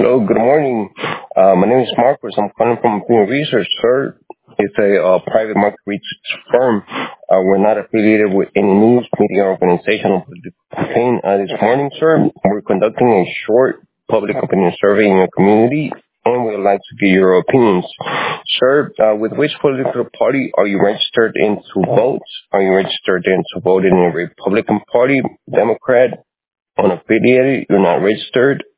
Hello, good morning. My name is Marcos. I'm calling from Opinion Research, sir. It's a private market research firm. We're not affiliated with any news, media, organization or political campaign. This morning, sir, we're conducting a short public opinion survey in your community, and we would like to get your opinions. Sir, with which political party are you registered in to vote? Are you registered in to vote in a Republican Party, Democrat, unaffiliated, you're not registered,